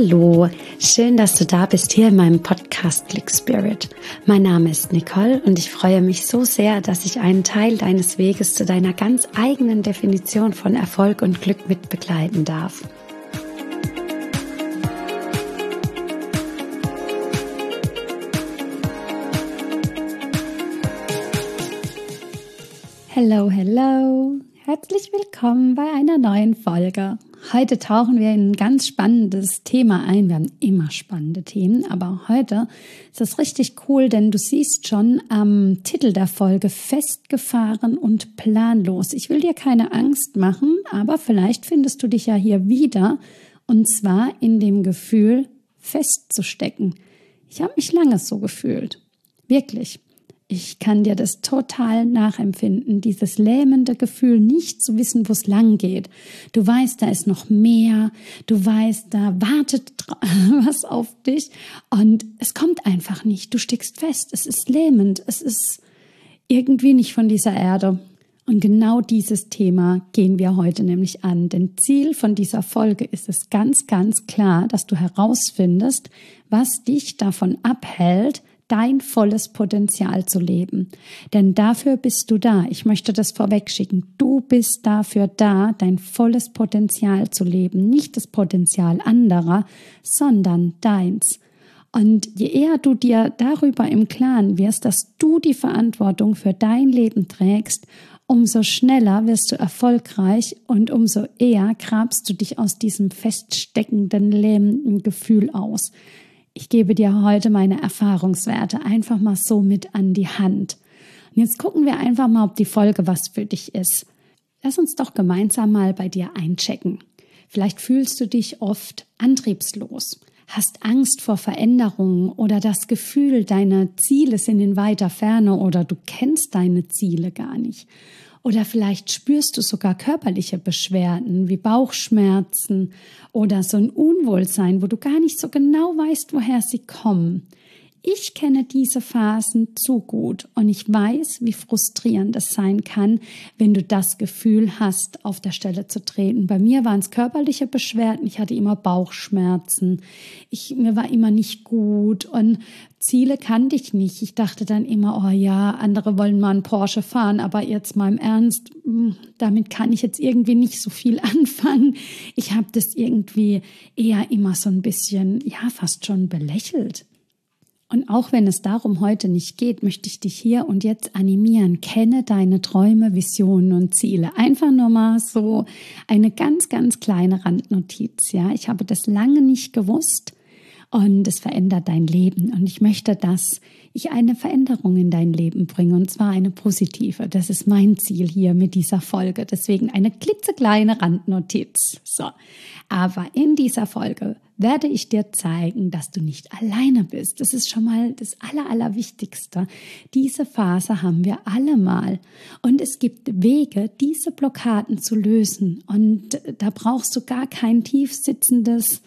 Hallo, schön, dass du da bist hier in meinem Podcast Click Spirit. Mein Name ist Nicole und ich freue mich so sehr, dass ich einen Teil deines Weges zu deiner ganz eigenen Definition von Erfolg und Glück mit begleiten darf. Hello, hello! Herzlich willkommen bei einer neuen Folge. Heute tauchen wir in ein ganz spannendes Thema ein. Wir haben immer spannende Themen, aber heute ist es richtig cool, denn du siehst schon am Titel der Folge festgefahren und planlos. Ich will dir keine Angst machen, aber vielleicht findest du dich ja hier wieder und zwar in dem Gefühl, festzustecken. Ich habe mich lange so gefühlt. Wirklich. Ich kann dir das total nachempfinden, dieses lähmende Gefühl, nicht zu wissen, wo es lang geht. Du weißt, da ist noch mehr, du weißt, da wartet was auf dich und es kommt einfach nicht. Du steckst fest, es ist lähmend, es ist irgendwie nicht von dieser Erde. Und genau dieses Thema gehen wir heute nämlich an, denn Ziel von dieser Folge ist es ganz, ganz klar, dass du herausfindest, was dich davon abhält, dein volles Potenzial zu leben. Denn dafür bist du da. Ich möchte das vorwegschicken. Du bist dafür da, dein volles Potenzial zu leben. Nicht das Potenzial anderer, sondern deins. Und je eher du dir darüber im Klaren wirst, dass du die Verantwortung für dein Leben trägst, umso schneller wirst du erfolgreich und umso eher grabst du dich aus diesem feststeckenden, lähmenden Gefühl aus. Ich gebe dir heute meine Erfahrungswerte einfach mal so mit an die Hand. Und jetzt gucken wir einfach mal, ob die Folge was für dich ist. Lass uns doch gemeinsam mal bei dir einchecken. Vielleicht fühlst du dich oft antriebslos, hast Angst vor Veränderungen oder das Gefühl, deine Ziele sind in weiter Ferne oder du kennst deine Ziele gar nicht. Oder vielleicht spürst du sogar körperliche Beschwerden wie Bauchschmerzen oder so ein Unwohlsein, wo du gar nicht so genau weißt, woher sie kommen. Ich kenne diese Phasen zu gut und ich weiß, wie frustrierend es sein kann, wenn du das Gefühl hast, auf der Stelle zu treten. Bei mir waren es körperliche Beschwerden, ich hatte immer Bauchschmerzen, mir war immer nicht gut und Ziele kannte ich nicht. Ich dachte dann immer, oh ja, andere wollen mal einen Porsche fahren, aber jetzt mal im Ernst, damit kann ich jetzt irgendwie nicht so viel anfangen. Ich habe das irgendwie eher immer so ein bisschen, ja, fast schon belächelt. Und auch wenn es darum heute nicht geht, möchte ich dich hier und jetzt animieren. Kenne deine Träume, Visionen und Ziele. Einfach nur mal so eine ganz, ganz kleine Randnotiz. Ja, ich habe das lange nicht gewusst und es verändert dein Leben. Und ich möchte, dass ich eine Veränderung in dein Leben bringe und zwar eine positive. Das ist mein Ziel hier mit dieser Folge. Deswegen eine klitzekleine Randnotiz. So, aber in dieser Folge werde ich dir zeigen, dass du nicht alleine bist. Das ist schon mal das Allerwichtigste. Diese Phase haben wir alle mal. Und es gibt Wege, diese Blockaden zu lösen. Und da brauchst du gar kein tiefsitzendes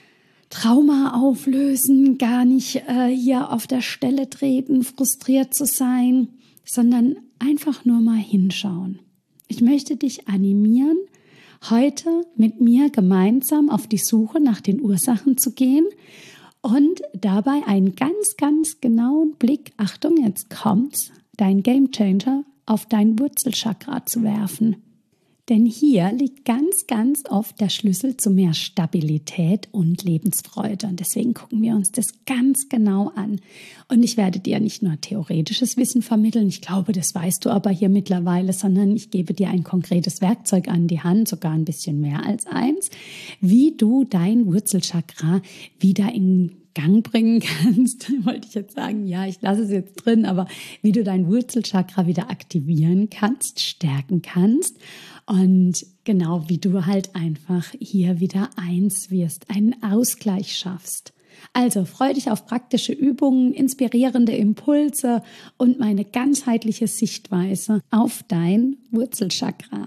Trauma auflösen, gar nicht hier auf der Stelle treten, frustriert zu sein, sondern einfach nur mal hinschauen. Ich möchte dich animieren, heute mit mir gemeinsam auf die Suche nach den Ursachen zu gehen und dabei einen ganz, ganz genauen Blick, Achtung, jetzt kommt's, dein Gamechanger auf dein Wurzelchakra zu werfen. Denn hier liegt ganz, ganz oft der Schlüssel zu mehr Stabilität und Lebensfreude. Und deswegen gucken wir uns das ganz genau an. Und ich werde dir nicht nur theoretisches Wissen vermitteln, ich glaube, das weißt du aber hier mittlerweile, sondern ich gebe dir ein konkretes Werkzeug an die Hand, sogar ein bisschen mehr als eins, wie du dein Wurzelchakra wieder in Gang bringen kannst, wollte ich jetzt sagen, ja, ich lasse es jetzt drin, aber wie du dein Wurzelchakra wieder aktivieren kannst, stärken kannst und genau, wie du halt einfach hier wieder eins wirst, einen Ausgleich schaffst. Also freu dich auf praktische Übungen, inspirierende Impulse und meine ganzheitliche Sichtweise auf dein Wurzelchakra.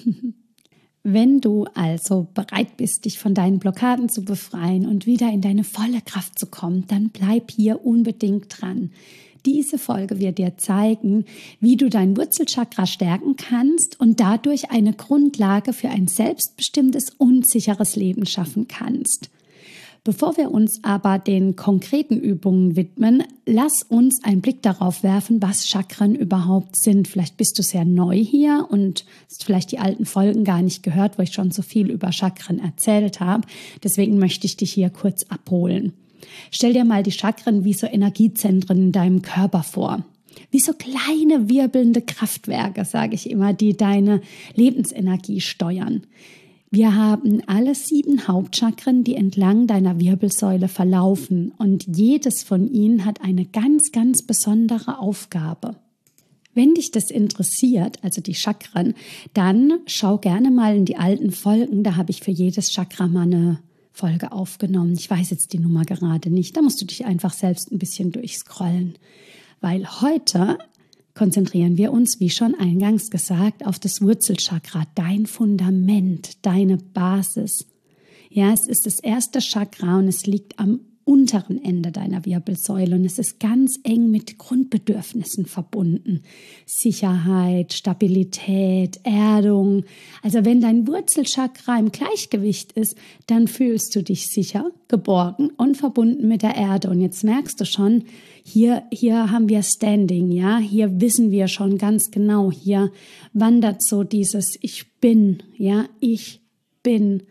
Wenn du also bereit bist, dich von deinen Blockaden zu befreien und wieder in deine volle Kraft zu kommen, dann bleib hier unbedingt dran. Diese Folge wird dir zeigen, wie du dein Wurzelchakra stärken kannst und dadurch eine Grundlage für ein selbstbestimmtes und sicheres Leben schaffen kannst. Bevor wir uns aber den konkreten Übungen widmen, lass uns einen Blick darauf werfen, was Chakren überhaupt sind. Vielleicht bist du sehr neu hier und hast vielleicht die alten Folgen gar nicht gehört, wo ich schon so viel über Chakren erzählt habe. Deswegen möchte ich dich hier kurz abholen. Stell dir mal die Chakren wie so Energiezentren in deinem Körper vor. Wie so kleine wirbelnde Kraftwerke, sage ich immer, die deine Lebensenergie steuern. Wir haben alle 7 Hauptchakren, die entlang deiner Wirbelsäule verlaufen und jedes von ihnen hat eine ganz, ganz besondere Aufgabe. Wenn dich das interessiert, also die Chakren, dann schau gerne mal in die alten Folgen, da habe ich für jedes Chakra mal eine Folge aufgenommen. Ich weiß jetzt die Nummer gerade nicht, da musst du dich einfach selbst ein bisschen durchscrollen, weil heute konzentrieren wir uns, wie schon eingangs gesagt, auf das Wurzelchakra, dein Fundament, deine Basis. Ja, es ist das erste Chakra und es liegt am unteren Ende deiner Wirbelsäule und es ist ganz eng mit Grundbedürfnissen verbunden. Sicherheit, Stabilität, Erdung. Also wenn dein Wurzelchakra im Gleichgewicht ist, dann fühlst du dich sicher, geborgen und verbunden mit der Erde. Und jetzt merkst du schon, hier haben wir Standing, ja, hier wissen wir schon ganz genau, hier wandert so dieses Ich bin, ja, ich bin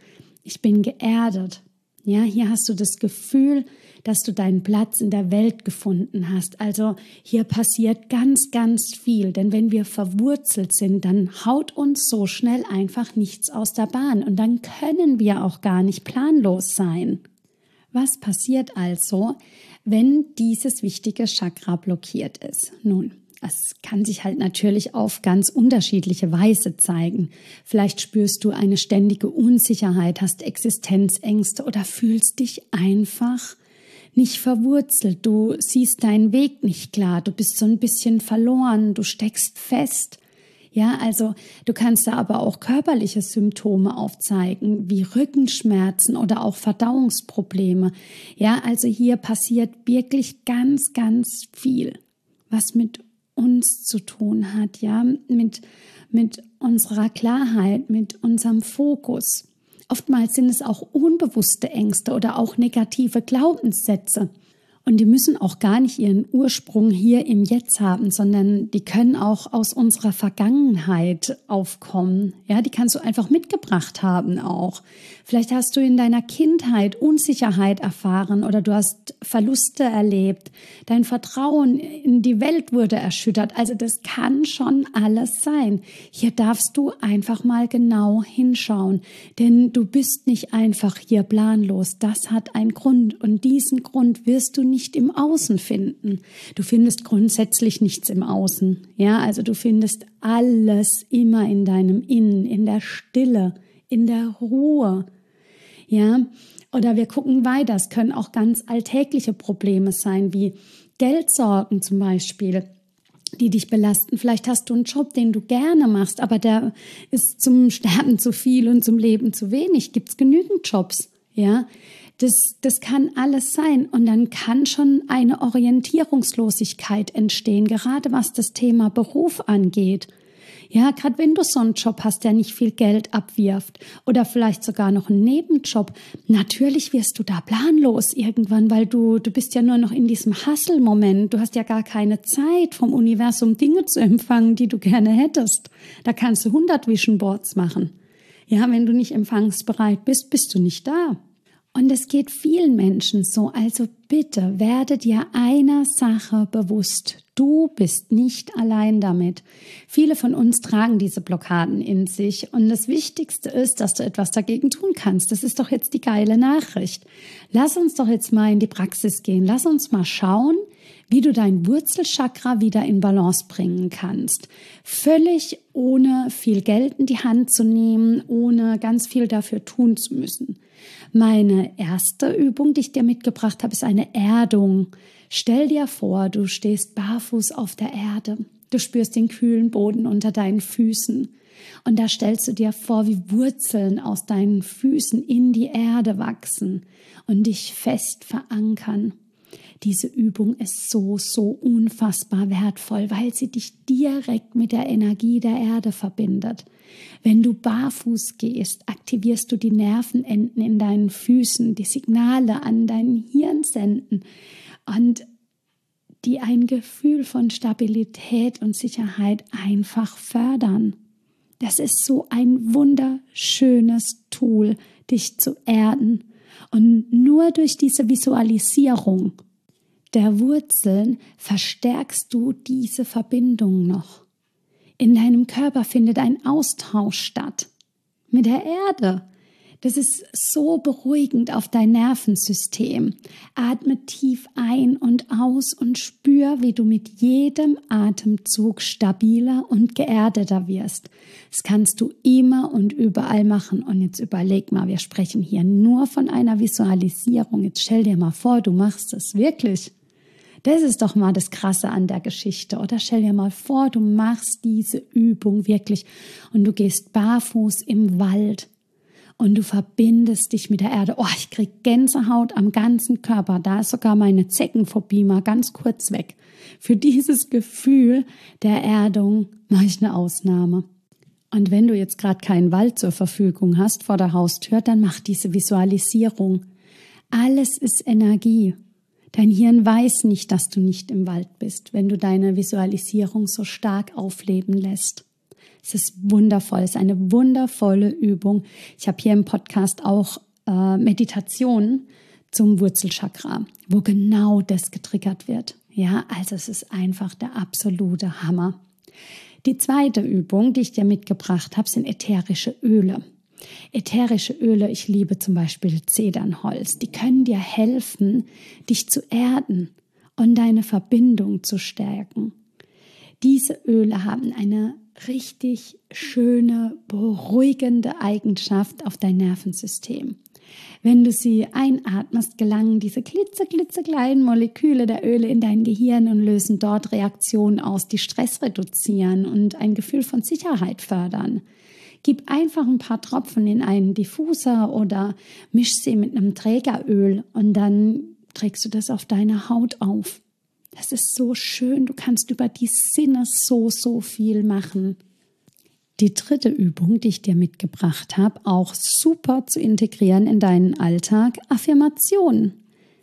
geerdet. Ja, hier hast du das Gefühl, dass du deinen Platz in der Welt gefunden hast. Also hier passiert ganz, ganz viel. Denn wenn wir verwurzelt sind, dann haut uns so schnell einfach nichts aus der Bahn. Und dann können wir auch gar nicht planlos sein. Was passiert also, wenn dieses wichtige Chakra blockiert ist? Nun, es kann sich halt natürlich auf ganz unterschiedliche Weise zeigen. Vielleicht spürst du eine ständige Unsicherheit, hast Existenzängste oder fühlst dich einfach nicht verwurzelt. Du siehst deinen Weg nicht klar, du bist so ein bisschen verloren, du steckst fest. Ja, also du kannst da aber auch körperliche Symptome aufzeigen, wie Rückenschmerzen oder auch Verdauungsprobleme. Ja, also hier passiert wirklich ganz, ganz viel, was mit uns zu tun hat, ja, mit unserer Klarheit, mit unserem Fokus. Oftmals sind es auch unbewusste Ängste oder auch negative Glaubenssätze. Und die müssen auch gar nicht ihren Ursprung hier im Jetzt haben, sondern die können auch aus unserer Vergangenheit aufkommen. Ja, die kannst du einfach mitgebracht haben auch. Vielleicht hast du in deiner Kindheit Unsicherheit erfahren oder du hast Verluste erlebt. Dein Vertrauen in die Welt wurde erschüttert. Also das kann schon alles sein. Hier darfst du einfach mal genau hinschauen, denn du bist nicht einfach hier planlos. Das hat einen Grund und diesen Grund wirst du nicht im Außen finden. Du findest grundsätzlich nichts im Außen. Ja, also du findest alles immer in deinem Innen, in der Stille, in der Ruhe. Ja, oder wir gucken weiter. Es können auch ganz alltägliche Probleme sein, wie Geldsorgen zum Beispiel, die dich belasten. Vielleicht hast du einen Job, den du gerne machst, aber der ist zum Sterben zu viel und zum Leben zu wenig. Gibt es genügend Jobs? Ja, das kann alles sein. Und dann kann schon eine Orientierungslosigkeit entstehen, gerade was das Thema Beruf angeht. Ja, gerade wenn du so einen Job hast, der nicht viel Geld abwirft oder vielleicht sogar noch einen Nebenjob, natürlich wirst du da planlos irgendwann, weil du bist ja nur noch in diesem Hustle-Moment. Du hast ja gar keine Zeit vom Universum Dinge zu empfangen, die du gerne hättest. Da kannst du 100 Vision Boards machen. Ja, wenn du nicht empfangsbereit bist, bist du nicht da. Und es geht vielen Menschen so, also bitte werde dir einer Sache bewusst. Du bist nicht allein damit. Viele von uns tragen diese Blockaden in sich und das Wichtigste ist, dass du etwas dagegen tun kannst. Das ist doch jetzt die geile Nachricht. Lass uns doch jetzt mal in die Praxis gehen. Lass uns mal schauen, wie du dein Wurzelchakra wieder in Balance bringen kannst. Völlig ohne viel Geld in die Hand zu nehmen, ohne ganz viel dafür tun zu müssen. Meine erste Übung, die ich dir mitgebracht habe, ist eine Erdung. Stell dir vor, du stehst barfuß auf der Erde. Du spürst den kühlen Boden unter deinen Füßen. Und da stellst du dir vor, wie Wurzeln aus deinen Füßen in die Erde wachsen und dich fest verankern. Diese Übung ist so, so unfassbar wertvoll, weil sie dich direkt mit der Energie der Erde verbindet. Wenn du barfuß gehst, aktivierst du die Nervenenden in deinen Füßen, die Signale an dein Hirn senden und die ein Gefühl von Stabilität und Sicherheit einfach fördern. Das ist so ein wunderschönes Tool, dich zu erden. Und nur durch diese Visualisierung der Wurzeln verstärkst du diese Verbindung noch. In deinem Körper findet ein Austausch statt mit der Erde. Das ist so beruhigend auf dein Nervensystem. Atme tief ein und aus und spür, wie du mit jedem Atemzug stabiler und geerdeter wirst. Das kannst du immer und überall machen. Und jetzt überleg mal, wir sprechen hier nur von einer Visualisierung. Jetzt stell dir mal vor, du machst es wirklich. Das ist doch mal das Krasse an der Geschichte. Oder stell dir mal vor, du machst diese Übung wirklich und du gehst barfuß im Wald. Und du verbindest dich mit der Erde. Oh, ich kriege Gänsehaut am ganzen Körper. Da ist sogar meine Zeckenphobie mal ganz kurz weg. Für dieses Gefühl der Erdung mache ich eine Ausnahme. Und wenn du jetzt gerade keinen Wald zur Verfügung hast vor der Haustür, dann mach diese Visualisierung. Alles ist Energie. Dein Hirn weiß nicht, dass du nicht im Wald bist, wenn du deine Visualisierung so stark aufleben lässt. Es ist wundervoll, es ist eine wundervolle Übung. Ich habe hier im Podcast auch Meditationen zum Wurzelchakra, wo genau das getriggert wird. Ja, also es ist einfach der absolute Hammer. Die zweite Übung, die ich dir mitgebracht habe, sind ätherische Öle. Ätherische Öle, ich liebe zum Beispiel Zedernholz, die können dir helfen, dich zu erden und deine Verbindung zu stärken. Diese Öle haben eine richtig schöne, beruhigende Eigenschaft auf dein Nervensystem. Wenn du sie einatmest, gelangen diese klitzekleinen Moleküle der Öle in dein Gehirn und lösen dort Reaktionen aus, die Stress reduzieren und ein Gefühl von Sicherheit fördern. Gib einfach ein paar Tropfen in einen Diffuser oder misch sie mit einem Trägeröl und dann trägst du das auf deine Haut auf. Das ist so schön, du kannst über die Sinne so viel machen. Die dritte Übung, die ich dir mitgebracht habe, auch super zu integrieren in deinen Alltag, Affirmationen.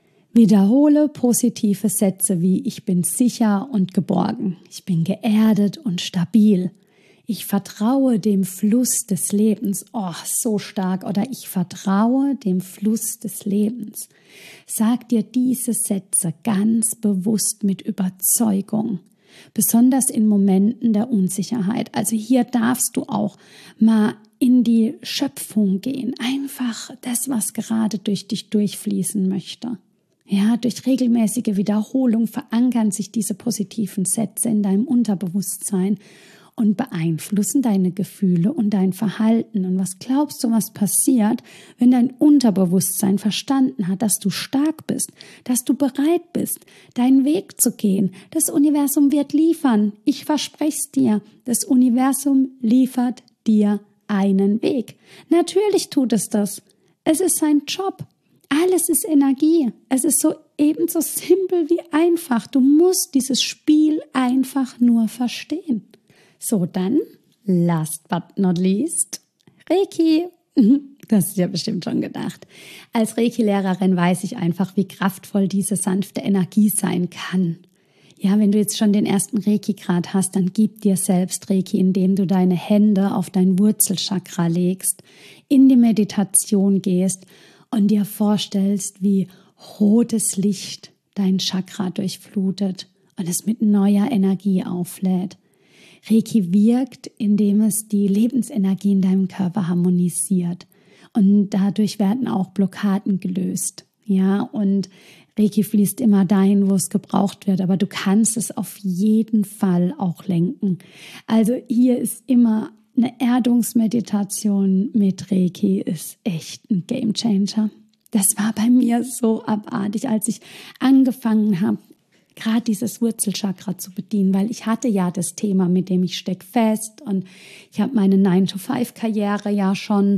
Wiederhole positive Sätze wie: Ich bin sicher und geborgen, ich bin geerdet und stabil. Ich vertraue dem Fluss des Lebens. Oh, so stark. Oder ich vertraue dem Fluss des Lebens. Sag dir diese Sätze ganz bewusst mit Überzeugung. Besonders in Momenten der Unsicherheit. Also hier darfst du auch mal in die Schöpfung gehen. Einfach das, was gerade durch dich durchfließen möchte. Ja, durch regelmäßige Wiederholung verankern sich diese positiven Sätze in deinem Unterbewusstsein und beeinflussen deine Gefühle und dein Verhalten. Und was glaubst du, was passiert, wenn dein Unterbewusstsein verstanden hat, dass du stark bist, dass du bereit bist, deinen Weg zu gehen? Das Universum wird liefern. Ich verspreche es dir. Das Universum liefert dir einen Weg. Natürlich tut es das. Es ist sein Job. Alles ist Energie. Es ist so ebenso simpel wie einfach. Du musst dieses Spiel einfach nur verstehen. So, dann, last but not least, Reiki. Das hast du ja bestimmt schon gedacht. Als Reiki-Lehrerin weiß ich einfach, wie kraftvoll diese sanfte Energie sein kann. Ja, wenn du jetzt schon den ersten Reiki-Grad hast, dann gib dir selbst Reiki, indem du deine Hände auf dein Wurzelchakra legst, in die Meditation gehst und dir vorstellst, wie rotes Licht dein Chakra durchflutet und es mit neuer Energie auflädt. Reiki wirkt, indem es die Lebensenergie in deinem Körper harmonisiert und dadurch werden auch Blockaden gelöst. Ja, und Reiki fließt immer dahin, wo es gebraucht wird, aber du kannst es auf jeden Fall auch lenken. Also hier ist immer eine Erdungsmeditation mit Reiki, ist echt ein Gamechanger. Das war bei mir so abartig, als ich angefangen habe, gerade dieses Wurzelchakra zu bedienen, weil ich hatte ja das Thema, mit dem ich stecke fest und ich habe meine 9-to-5-Karriere ja schon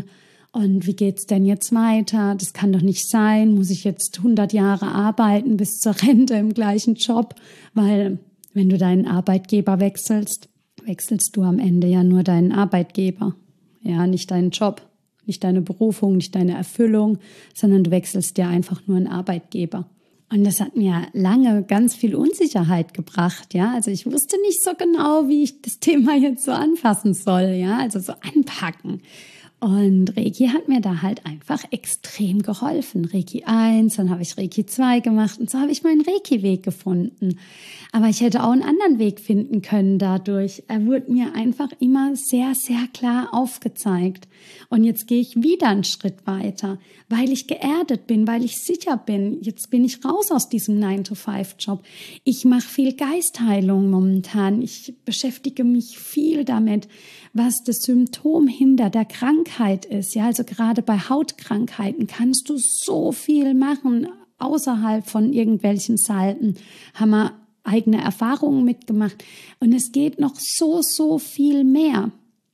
Und wie geht's denn jetzt weiter? Das kann doch nicht sein. Muss ich jetzt 100 Jahre arbeiten bis zur Rente im gleichen Job? Weil wenn du deinen Arbeitgeber wechselst du am Ende ja nur deinen Arbeitgeber. Ja, nicht deinen Job, nicht deine Berufung, nicht deine Erfüllung, sondern du wechselst ja einfach nur einen Arbeitgeber. Und das hat mir lange ganz viel Unsicherheit gebracht, ja. Also ich wusste nicht so genau, wie ich das Thema jetzt so anfassen soll, ja. Also so anpacken. Und Reiki hat mir da halt einfach extrem geholfen. Reiki 1, dann habe ich Reiki 2 gemacht und so habe ich meinen Reiki-Weg gefunden. Aber ich hätte auch einen anderen Weg finden können dadurch. Er wurde mir einfach immer sehr, sehr klar aufgezeigt. Und jetzt gehe ich wieder einen Schritt weiter, weil ich geerdet bin, weil ich sicher bin. Jetzt bin ich raus aus diesem 9-to-5-Job. Ich mache viel Geistheilung momentan. Ich beschäftige mich viel damit, was das Symptom hinter der Krankheit ist. Ja, also gerade bei Hautkrankheiten kannst du so viel machen, außerhalb von irgendwelchen Salben. Haben wir eigene Erfahrungen mitgemacht. Und es geht noch so viel mehr.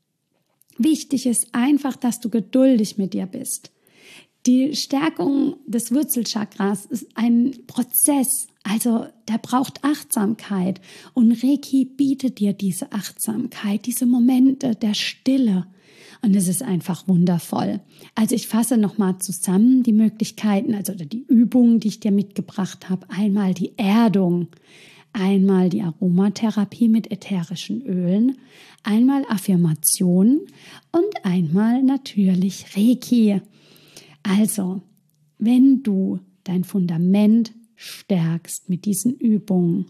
Wichtig ist einfach, dass du geduldig mit dir bist. Die Stärkung des Wurzelchakras ist ein Prozess, also der braucht Achtsamkeit. Und Reiki bietet dir diese Achtsamkeit, diese Momente der Stille. Und es ist einfach wundervoll. Also ich fasse nochmal zusammen die Möglichkeiten, also die Übungen, die ich dir mitgebracht habe. Einmal die Erdung, einmal die Aromatherapie mit ätherischen Ölen, einmal Affirmationen und einmal natürlich Reiki. Also, wenn du dein Fundament stärkst mit diesen Übungen,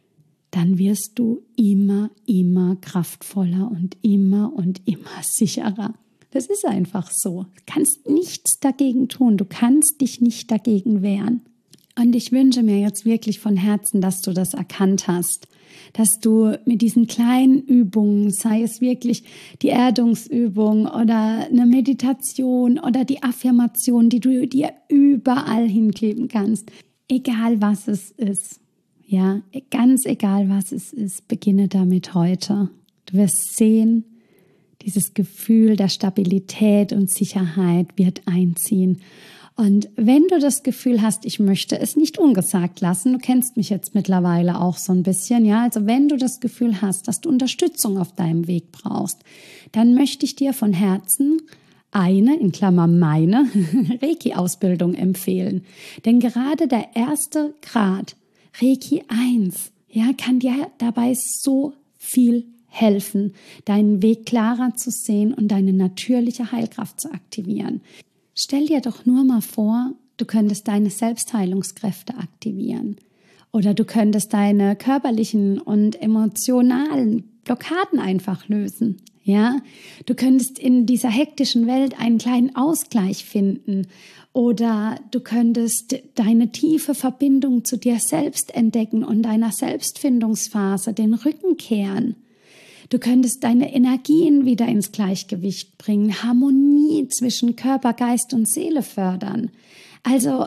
dann wirst du immer kraftvoller und immer sicherer. Das ist einfach so. Du kannst nichts dagegen tun. Du kannst dich nicht dagegen wehren. Und ich wünsche mir jetzt wirklich von Herzen, dass du das erkannt hast, dass du mit diesen kleinen Übungen, sei es wirklich die Erdungsübung oder eine Meditation oder die Affirmation, die du dir überall hinkleben kannst, egal was es ist, ja, ganz egal was es ist, beginne damit heute. Du wirst sehen, dieses Gefühl der Stabilität und Sicherheit wird einziehen. Und wenn du das Gefühl hast, ich möchte es nicht ungesagt lassen, du kennst mich jetzt mittlerweile auch so ein bisschen, ja, also wenn du das Gefühl hast, dass du Unterstützung auf deinem Weg brauchst, dann möchte ich dir von Herzen eine, in Klammern meine, Reiki-Ausbildung empfehlen. Denn gerade der erste Grad, Reiki 1, ja, kann dir dabei so viel helfen, deinen Weg klarer zu sehen und deine natürliche Heilkraft zu aktivieren. Stell dir doch nur mal vor, du könntest deine Selbstheilungskräfte aktivieren oder du könntest deine körperlichen und emotionalen Blockaden einfach lösen. Ja, du könntest in dieser hektischen Welt einen kleinen Ausgleich finden oder du könntest deine tiefe Verbindung zu dir selbst entdecken und deiner Selbstfindungsphase den Rücken kehren. Du könntest deine Energien wieder ins Gleichgewicht bringen, Harmonie zwischen Körper, Geist und Seele fördern. Also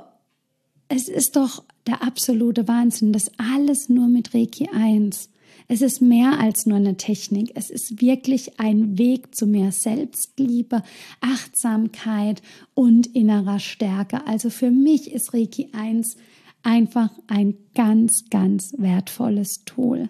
es ist doch der absolute Wahnsinn, das alles nur mit Reiki 1. Es ist mehr als nur eine Technik. Es ist wirklich ein Weg zu mehr Selbstliebe, Achtsamkeit und innerer Stärke. Also für mich ist Reiki 1 einfach ein ganz wertvolles Tool.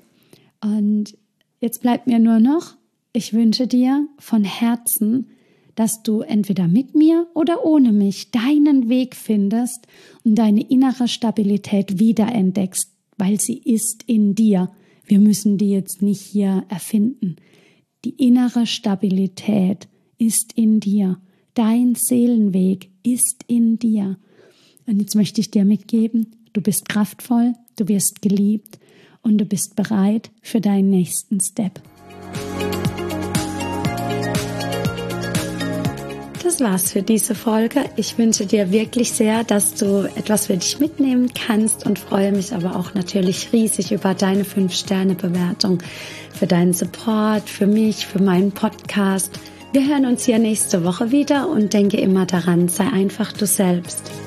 Und jetzt bleibt mir nur noch, ich wünsche dir von Herzen, dass du entweder mit mir oder ohne mich deinen Weg findest und deine innere Stabilität wiederentdeckst, weil sie ist in dir. Wir müssen die jetzt nicht hier erfinden. Die innere Stabilität ist in dir. Dein Seelenweg ist in dir. Und jetzt möchte ich dir mitgeben, du bist kraftvoll, du wirst geliebt und du bist bereit für deinen nächsten Step. Das war's für diese Folge. Ich wünsche dir wirklich sehr, dass du etwas für dich mitnehmen kannst und freue mich aber auch natürlich riesig über deine 5-Sterne-Bewertung, für deinen Support, für mich, für meinen Podcast. Wir hören uns hier nächste Woche wieder und denke immer daran, sei einfach du selbst.